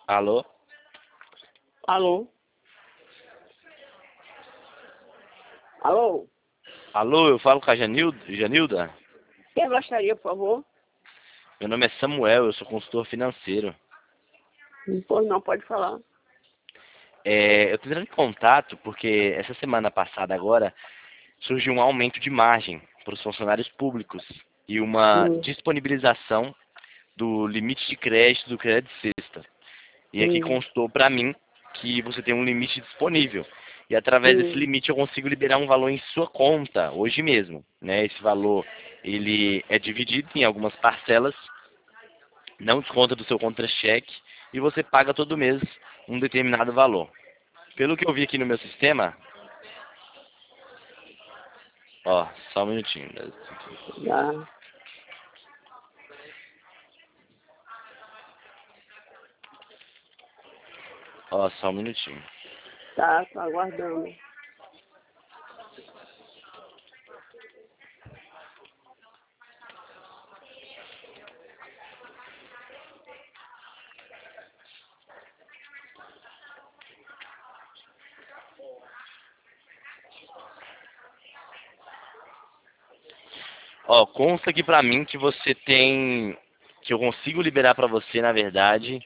Alô? Alô? Alô? Alô, eu falo com a Janilda? Quem gostaria, por favor? Meu nome é Samuel, eu sou consultor financeiro. Pois não, pode falar. Eu estou entrando em contato porque essa semana passada agora surgiu um aumento de margem para os funcionários públicos e uma Hum, disponibilização do limite de crédito do Crédito Sexta. E aqui hum, constou para mim que você tem um limite disponível. E através desse hum, limite eu consigo liberar um valor em sua conta, hoje mesmo, né? Esse valor, ele é dividido em algumas parcelas, não desconta do seu contra-cheque, e você paga todo mês um determinado valor. Pelo que eu vi aqui no meu sistema, ó, só um minutinho. já. Ó, só um minutinho. Tá, tô aguardando. Ó, consta aqui pra mim que você tem, que eu consigo liberar pra você, na verdade,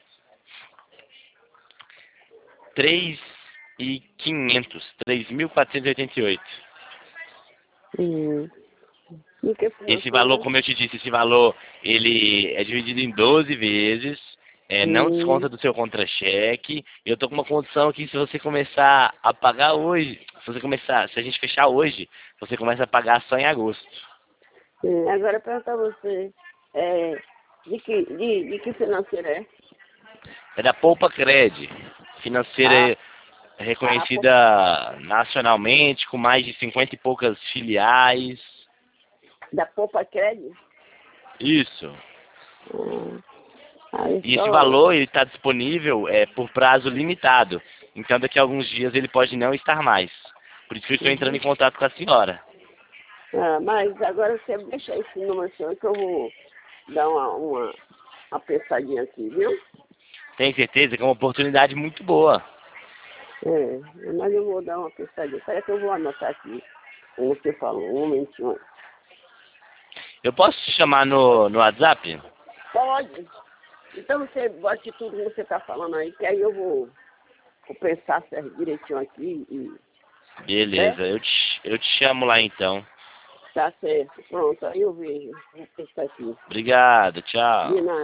3.488. Hum. E que Esse valor, financeira? como eu te disse, esse valor, ele é dividido em 12 vezes, não Hum, desconta do seu contra-cheque. Eu tô com uma condição aqui, se você começar a pagar hoje, se a gente fechar hoje, você começa a pagar só em agosto. Agora perguntar a você, de que financeira é? É da Poupa Cred, A, financeira a, reconhecida nacionalmente, com mais de 50 e poucas filiais. da Poupa Crédito? Isso. Hum, aí E esse só. valor ele está disponível por prazo limitado. Então daqui a alguns dias ele pode não estar mais. Por isso que eu estou entrando Uhum. em contato com a senhora. Mas agora você deixa esse número seu que eu vou dar uma pensadinha aqui, viu? Tenho certeza que é uma oportunidade muito boa. Mas eu vou dar uma pensadinha. Espera que eu vou anotar aqui, como você falou, um momentinho. Eu posso te chamar no WhatsApp? Pode. Então você bote tudo que você está falando aí, que aí vou pensar certo direitinho aqui e. Beleza, Certo? eu te chamo lá então. Tá certo. Pronto, aí eu vejo. Vou pensar aqui. Obrigado, De tchau. nada.